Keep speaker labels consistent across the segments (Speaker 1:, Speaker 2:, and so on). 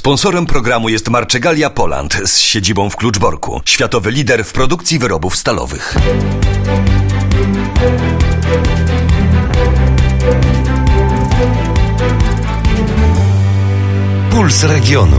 Speaker 1: Sponsorem programu jest Marczegalia Poland z siedzibą w Kluczborku. Światowy lider w produkcji wyrobów stalowych. Puls regionu.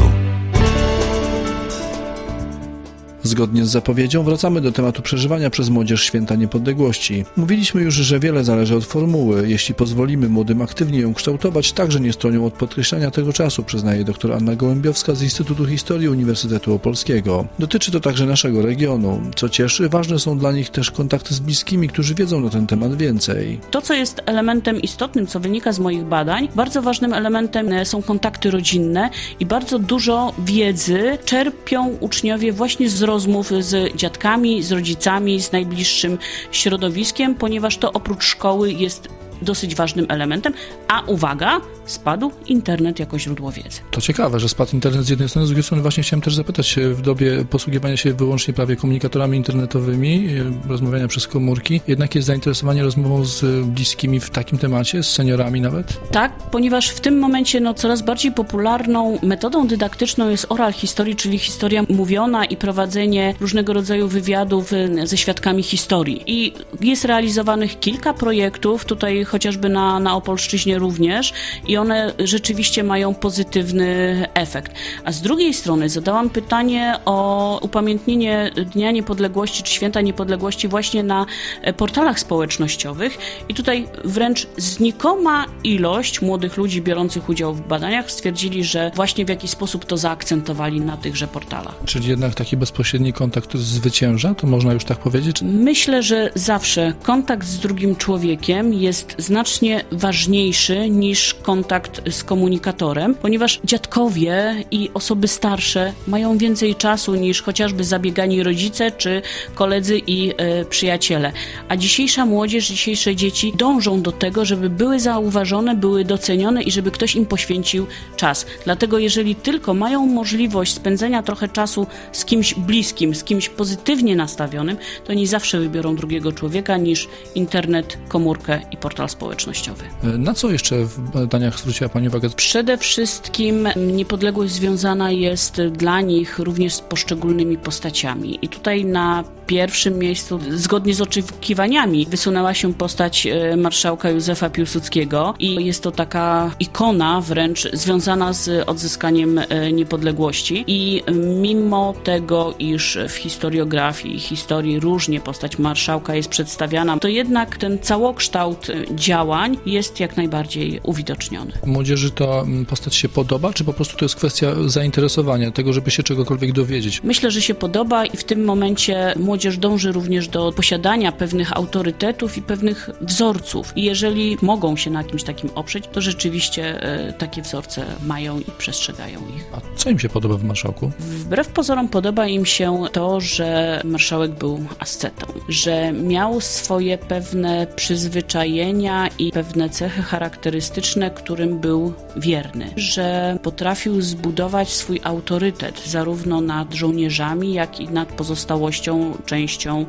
Speaker 2: Zgodnie z zapowiedzią wracamy do tematu przeżywania przez młodzież Święta Niepodległości. Mówiliśmy już, że wiele zależy od formuły. Jeśli pozwolimy młodym aktywnie ją kształtować, także nie stronią od podkreślania tego czasu, przyznaje dr Anna Gołębiowska z Instytutu Historii Uniwersytetu Opolskiego. Dotyczy to także naszego regionu. Co cieszy, ważne są dla nich też kontakty z bliskimi, którzy wiedzą na ten temat więcej.
Speaker 3: To, co jest elementem istotnym, co wynika z moich badań, bardzo ważnym elementem są kontakty rodzinne i bardzo dużo wiedzy czerpią uczniowie właśnie z rozmów z dziadkami, z rodzicami, z najbliższym środowiskiem, ponieważ to oprócz szkoły jest dosyć ważnym elementem, a uwaga, spadł internet jako źródło wiedzy.
Speaker 2: To ciekawe, że spadł internet z jednej strony, z drugiej strony właśnie chciałem też zapytać się, w dobie posługiwania się wyłącznie prawie komunikatorami internetowymi, rozmawiania przez komórki, jednak jest zainteresowanie rozmową z bliskimi w takim temacie, z seniorami nawet?
Speaker 3: Tak, ponieważ w tym momencie coraz bardziej popularną metodą dydaktyczną jest oral history, czyli historia mówiona i prowadzenie różnego rodzaju wywiadów ze świadkami historii. I jest realizowanych kilka projektów, tutaj chociażby na Opolszczyźnie również, i one rzeczywiście mają pozytywny efekt. A z drugiej strony zadałam pytanie o upamiętnienie Dnia Niepodległości czy Święta Niepodległości właśnie na portalach społecznościowych i tutaj wręcz znikoma ilość młodych ludzi biorących udział w badaniach stwierdzili, że właśnie w jakiś sposób to zaakcentowali na tychże portalach.
Speaker 2: Czyli jednak taki bezpośredni kontakt zwycięża, to można już tak powiedzieć?
Speaker 3: Myślę, że zawsze kontakt z drugim człowiekiem jest znacznie ważniejszy niż kontakt z komunikatorem, ponieważ dziadkowie i osoby starsze mają więcej czasu niż chociażby zabiegani rodzice czy koledzy i przyjaciele. A dzisiejsza młodzież, dzisiejsze dzieci dążą do tego, żeby były zauważone, były docenione i żeby ktoś im poświęcił czas. Dlatego jeżeli tylko mają możliwość spędzenia trochę czasu z kimś bliskim, z kimś pozytywnie nastawionym, to nie zawsze wybiorą drugiego człowieka niż internet, komórkę i portal społecznościowy.
Speaker 2: Na co jeszcze w badaniach zwróciła Pani uwagę?
Speaker 3: Przede wszystkim niepodległość związana jest dla nich również z poszczególnymi postaciami. I tutaj na pierwszym miejscu, zgodnie z oczekiwaniami, wysunęła się postać marszałka Józefa Piłsudskiego i jest to taka ikona wręcz związana z odzyskaniem niepodległości. I mimo tego, iż w historiografii i historii różnie postać marszałka jest przedstawiana, to jednak ten całokształt działań jest jak najbardziej uwidoczniony.
Speaker 2: Młodzieży ta postać się podoba, czy po prostu to jest kwestia zainteresowania, tego, żeby się czegokolwiek dowiedzieć?
Speaker 3: Myślę, że się podoba i w tym momencie młodzież dąży również do posiadania pewnych autorytetów i pewnych wzorców. I jeżeli mogą się na kimś takim oprzeć, to rzeczywiście takie wzorce mają i przestrzegają ich.
Speaker 2: A co im się podoba w marszałku?
Speaker 3: Wbrew pozorom podoba im się to, że marszałek był ascetą, że miał swoje pewne przyzwyczajenia i pewne cechy charakterystyczne, którym był wierny, że potrafił zbudować swój autorytet zarówno nad żołnierzami, jak i nad pozostałością, częścią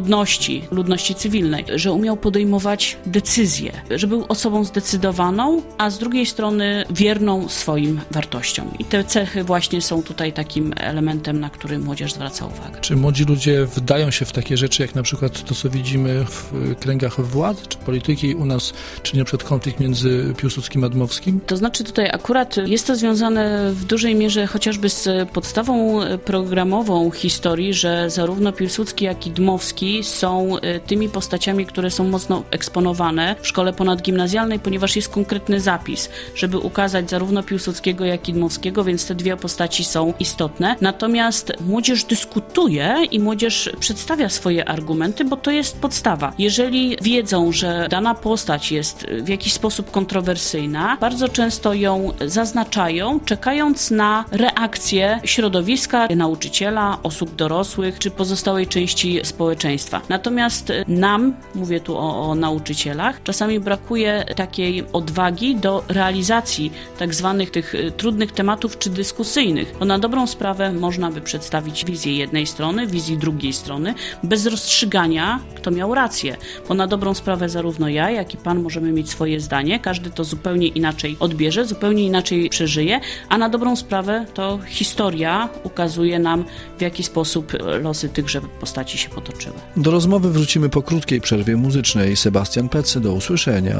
Speaker 3: ludności cywilnej, że umiał podejmować decyzje, że był osobą zdecydowaną, a z drugiej strony wierną swoim wartościom. I te cechy właśnie są tutaj takim elementem, na który młodzież zwraca uwagę.
Speaker 2: Czy młodzi ludzie wdają się w takie rzeczy, jak na przykład to, co widzimy w kręgach władz, czy polityki u nas, czy na przykład konflikt między Piłsudskim a Dmowskim?
Speaker 3: To znaczy tutaj akurat jest to związane w dużej mierze chociażby z podstawą programową historii, że zarówno Piłsudski, jak i Dmowski są tymi postaciami, które są mocno eksponowane w szkole ponadgimnazjalnej, ponieważ jest konkretny zapis, żeby ukazać zarówno Piłsudskiego, jak i Dmowskiego, więc te dwie postaci są istotne. Natomiast młodzież dyskutuje i młodzież przedstawia swoje argumenty, bo to jest podstawa. Jeżeli wiedzą, że dana postać jest w jakiś sposób kontrowersyjna, bardzo często ją zaznaczają, czekając na reakcję środowiska, nauczyciela, osób dorosłych, czy pozostałej części społeczeństwa. Natomiast nam, mówię tu o nauczycielach, czasami brakuje takiej odwagi do realizacji tak zwanych tych trudnych tematów czy dyskusyjnych, bo na dobrą sprawę można by przedstawić wizję jednej strony, wizję drugiej strony, bez rozstrzygania, kto miał rację, bo na dobrą sprawę zarówno ja, jak i pan możemy mieć swoje zdanie, każdy to zupełnie zupełnie inaczej odbierze, zupełnie inaczej przeżyje, a na dobrą sprawę to historia ukazuje nam, w jaki sposób losy tychże postaci się potoczyły.
Speaker 2: Do rozmowy wrócimy po krótkiej przerwie muzycznej. Sebastian Pecy, do usłyszenia.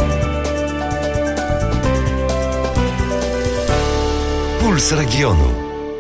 Speaker 1: Puls regionu.